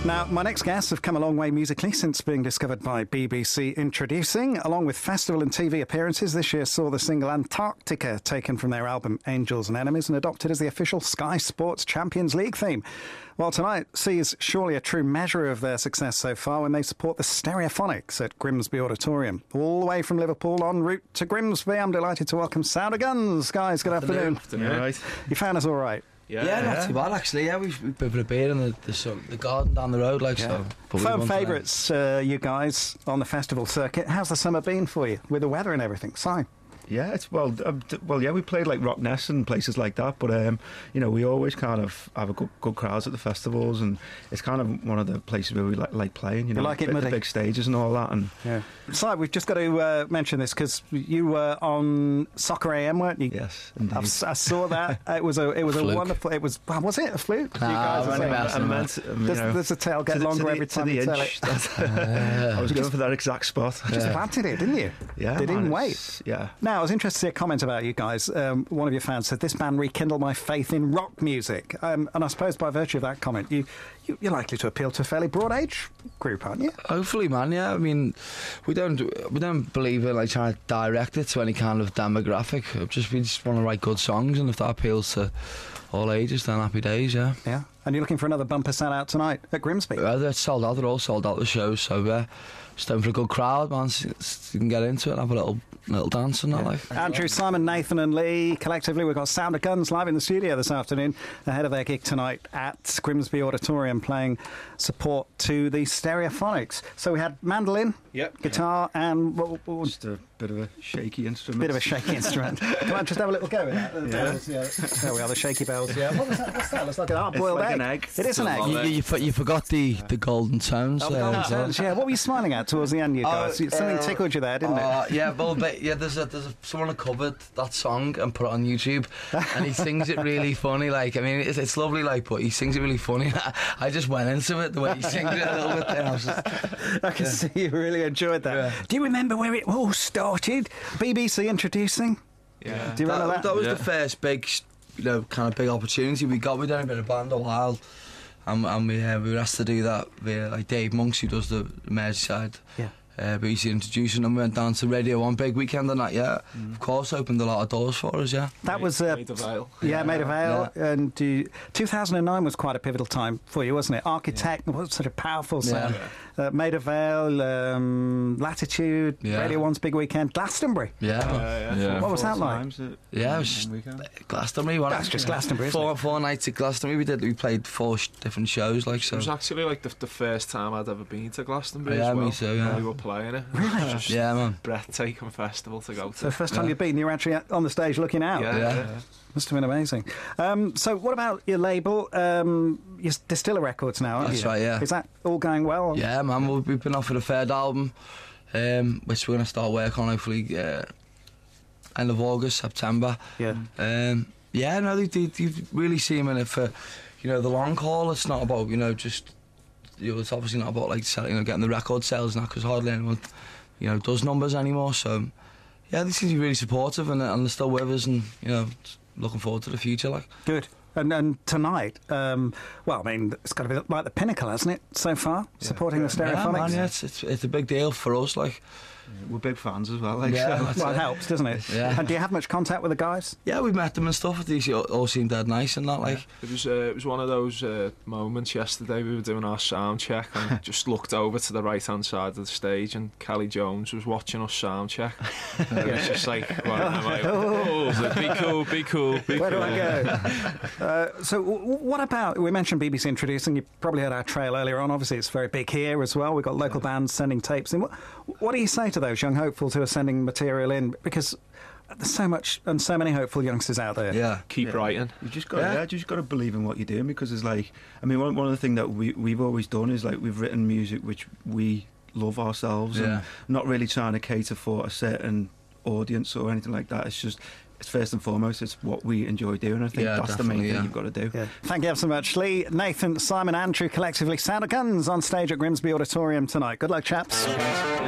Now, my next guests have come a long way musically since being discovered by BBC Introducing. Along with festival and TV appearances, this year saw the single Antarctica taken from their album Angels and Enemies and adopted as the official Sky Sports Champions League theme. Well, tonight sees surely a true measure of their success so far when they support the Stereophonics at Grimsby Auditorium. All the way from Liverpool en route to Grimsby, I'm delighted to welcome Sound of Guns. Guys, good afternoon. Afternoon. Right. You found us all right? Yeah, not too bad actually. Yeah, we've been for a beer in the garden down the road, like so. Firm favourites, you guys, on the festival circuit. How's the summer been for you with the weather and everything? Si? Yeah, it's well, yeah. We played like Rockness and places like that, but you know, we always kind of have a good crowds at the festivals, and it's kind of one of the places where we like playing. You know, like it muddy. The big stages and all that. And yeah, Si, we've just got to mention this because you were on Soccer AM, weren't you? Yes, indeed. I saw that. It was a wonderful. It was it a fluke? Nah, does the tail get longer every time you tell it? I was going for that exact spot. Just planted it, didn't you? Yeah, they didn't wait. Yeah. Now, I was interested to see a comment about you guys. One of your fans said, "This band rekindled my faith in rock music." And I suppose by virtue of that comment, you're likely to appeal to a fairly broad age group, aren't you? Hopefully, man. Yeah, I mean, we don't believe in like trying to direct it to any kind of demographic. We just want to write good songs, and if that appeals to all ages, then happy days. Yeah. Yeah. And you're looking for another bumper sellout tonight at Grimsby? They're sold out. They're all sold out, the shows. So just going for a good crowd, man. So you can get into it and have a little dance and that. Like. Andrew, Simon, Nathan and Lee, collectively we've got Sound of Guns live in the studio this afternoon ahead of their gig tonight at Grimsby Auditorium, playing support to the Stereophonics. So we had mandolin, guitar and what was just a bit of a shaky instrument. Bit of a shaky instrument. Come on, just have a little go with that. There we are, the shaky bells. Yeah. What was that? What's that? Looks like an hard-boiled egg. An egg. It is an egg. You forgot the golden tones. The golden tones. Yeah. What were you smiling at towards the end, you guys? Something tickled you there, didn't it? Yeah, well, there's someone that covered that song and put it on YouTube, and he sings it really funny. Like, I mean, it's lovely, like, but he sings it really funny. I just went into it the way he sings it a little bit. There. I can see you really enjoyed that. Yeah. Do you remember where it all started? BBC Introducing. Yeah. Do you remember that? That was the first big, kind of big opportunity we got. We'd only been a band a while. And we were asked to do that via like Dave Monks, who does the Merseyside. Yeah. BBC Introducing, and we went down to Radio 1 big weekend on that. Yeah, of course, opened a lot of doors for us. Yeah, that was Maid of Vale. Yeah, Maid of Vale, and 2009 was quite a pivotal time for you, wasn't it? Architect was such a powerful sound. Maid of Vale, Latitude, Radio 1's big weekend, Glastonbury. Yeah. What was that like? Yeah, it was Glastonbury. That's just Glastonbury. Isn't four nights at Glastonbury. We played 4 different shows. Like so, it was actually like the first time I'd ever been to Glastonbury. Yeah, as well. Me too. Yeah. We were playing it. Really? Yeah, man. Breathtaking festival to go to. So the first time you've been, you were actually on the stage looking out. Yeah. Must have been amazing. So what about your label? You're Distiller Records now, aren't you? That's right, yeah. Is that all going well? Yeah, man. We've been offered a third album, which we're going to start work on hopefully end of August, September. Yeah. No, they really seem in it for, the long haul. It's not about, just... it's obviously not about like selling, getting the record sales now, because hardly anyone, does numbers anymore. So, yeah, they seem to be really supportive, and they're still with us, and looking forward to the future. Like, good. And tonight, well, I mean, it's got to be like the pinnacle, hasn't it? So far, supporting the Stereophonics. Yeah, man, it's a big deal for us. Like, we're big fans as well. Like, well, it helps, doesn't it? Yeah. And do you have much contact with the guys? Yeah, we've met them and stuff. These all seem dead nice and that. Like, it was one of those moments yesterday. We were doing our sound check and just looked over to the right hand side of the stage, and Kelly Jones was watching us sound check. It's just like, be cool. Where do I go? So, what about? We mentioned BBC Introducing. You probably heard our trail earlier on. Obviously, it's very big here as well. We've got local bands sending tapes in. What do you say to those young hopefuls who are sending material in? Because there's so much and so many hopeful youngsters out there. Yeah, keep writing. You just got to believe in what you're doing, because it's like, I mean, one of the things that we've always done is like we've written music which we love ourselves, and not really trying to cater for a certain audience or anything like that. It's first and foremost, it's what we enjoy doing. I think that's the main thing you've got to do. Yeah. Thank you ever so much, Lee, Nathan, Simon, Andrew, collectively Sound of Guns on stage at Grimsby Auditorium tonight. Good luck, chaps.